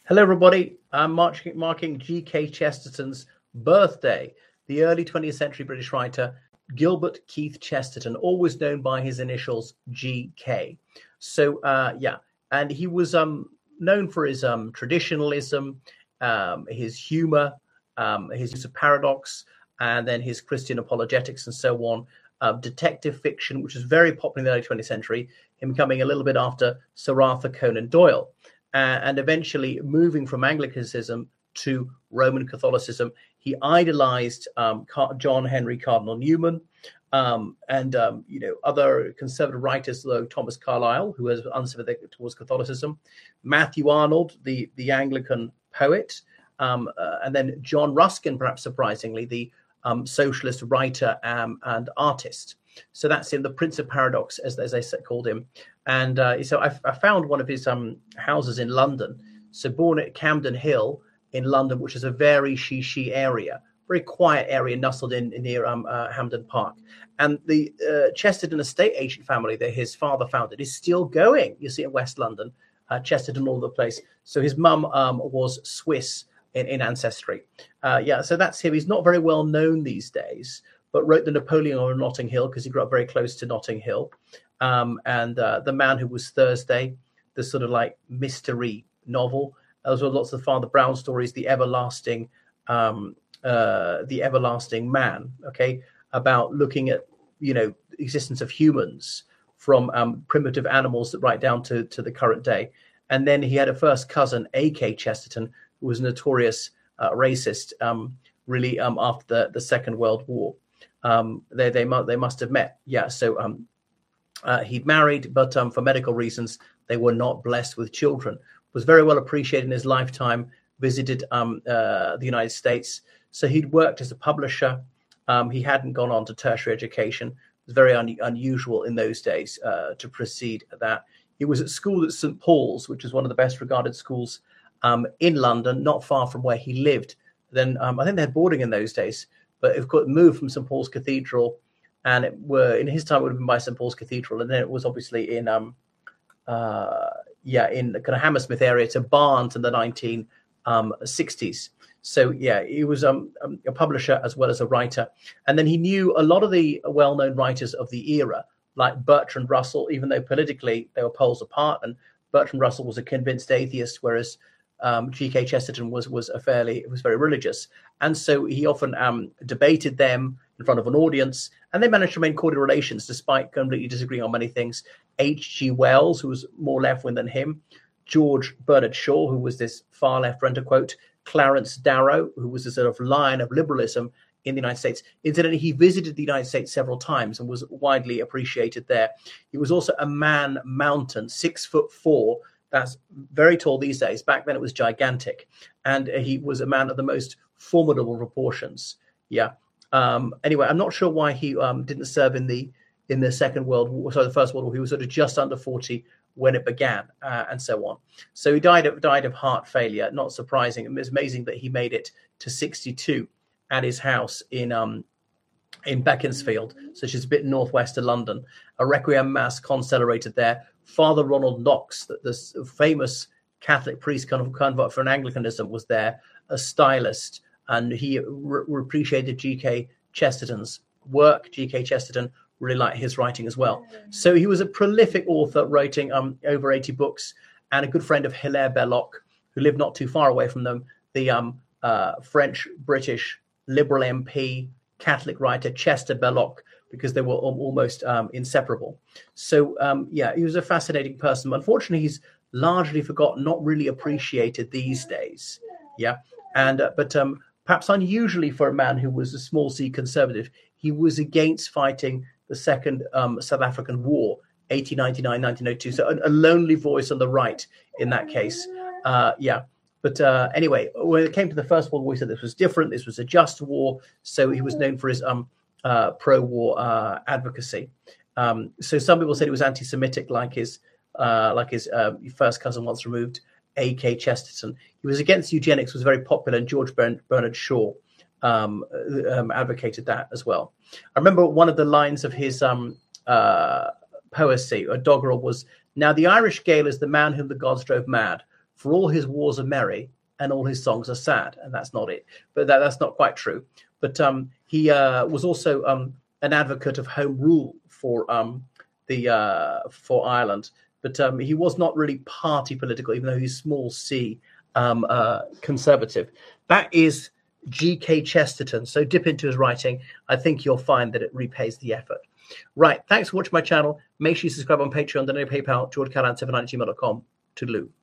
Hello, everybody. I'm marking G.K. Chesterton's birthday, the early 20th century British writer Gilbert Keith Chesterton, always known by his initials G.K. So, and he was known for his traditionalism, his humor, his use of paradox, and then his Christian apologetics and so on. Detective fiction, which was very popular in the early 20th century, him coming a little bit after Sir Arthur Conan Doyle. And eventually moving from Anglicanism to Roman Catholicism. He idolized John Henry Cardinal Newman and other conservative writers, though Thomas Carlyle, who was unsympathetic towards Catholicism, Matthew Arnold, the Anglican poet, and then John Ruskin, perhaps surprisingly, the socialist writer and artist. So that's in the Prince of Paradox, as they called him. And so I found one of his houses in London. So born at Camden Hill in London, which is a very she area, very quiet area nestled in near Hampden Park. And the Chesterton estate agent family that his father founded is still going. You see in West London, Chesterton all over the place. So his mum was Swiss in ancestry. So that's him. He's not very well known these days, but wrote the Napoleon of Notting Hill because he grew up very close to Notting Hill. And The Man Who Was Thursday, the sort of like mystery novel. As well, lots of Father Brown stories, The Everlasting Man, okay, about looking at, existence of humans from primitive animals right down to the current day. And then he had a first cousin, A.K. Chesterton, who was a notorious racist, really after the Second World War. They must have met. He'd married, but for medical reasons, they were not blessed with children. Was very well appreciated in his lifetime, visited the United States. So he'd worked as a publisher. He hadn't gone on to tertiary education. It was very unusual in those days to proceed at that. He was at school at St. Paul's, which is one of the best regarded schools in London, not far from where he lived. Then I think they had boarding in those days, but of course moved from St. Paul's Cathedral. And in his time, it would have been by St. Paul's Cathedral. And then it was obviously in the kind of Hammersmith area to Barnes in the 1960s. So, he was a publisher as well as a writer. And then he knew a lot of the well-known writers of the era, like Bertrand Russell, even though politically they were poles apart. And Bertrand Russell was a convinced atheist, whereas G.K. Chesterton was very religious. And so he often debated them in front of an audience, and they managed to maintain cordial relations despite completely disagreeing on many things. H.G. Wells, who was more left-wing than him, George Bernard Shaw, who was this far-left renter quote, Clarence Darrow, who was a sort of lion of liberalism in the United States. Incidentally, he visited the United States several times and was widely appreciated there. He was also a man mountain, 6'4". That's very tall these days. Back then it was gigantic. And he was a man of the most formidable proportions. Anyway, I'm not sure why he didn't serve in the Second World War, the First World War. He was sort of just under 40 when it began, and so on. So he died of heart failure. Not surprising. It was amazing that he made it to 62 at his house in Beaconsfield, so she's a bit northwest of London. A requiem mass concelebrated there. Father Ronald Knox, the famous Catholic priest convert for Anglicanism, was there, a stylist, and he appreciated G.K. Chesterton's work. G.K. Chesterton really liked his writing as well. So he was a prolific author, writing over 80 books, and a good friend of Hilaire Belloc, who lived not too far away from them, the French-British Liberal MP, Catholic writer Chester Belloc, because they were almost inseparable. So, he was a fascinating person. Unfortunately, he's largely forgotten, not really appreciated these days. But perhaps unusually for a man who was a small c conservative, he was against fighting the Second South African War, 1899-1902. So a lonely voice on the right in that case. But anyway, when it came to the First World War, he said this was different. This was a just war. So he was known for his pro-war advocacy. So some people said he was anti-Semitic, like his first cousin once removed, A.K. Chesterton. He was against eugenics, was very popular, and George Bernard Shaw advocated that as well. I remember one of the lines of his poesy, or doggerel, was, "Now the Irish Gael is the man whom the gods drove mad. for all his wars are merry and all his songs are sad, and that's not it. But that's not quite true. But he was also an advocate of home rule for Ireland. But he was not really party political, even though he's small c conservative. That is G.K. Chesterton. So dip into his writing. I think you'll find that it repays the effort. Right. Thanks for watching my channel. Make sure you subscribe on Patreon, donate PayPal, georgecallan790gmail.com. Toodaloo.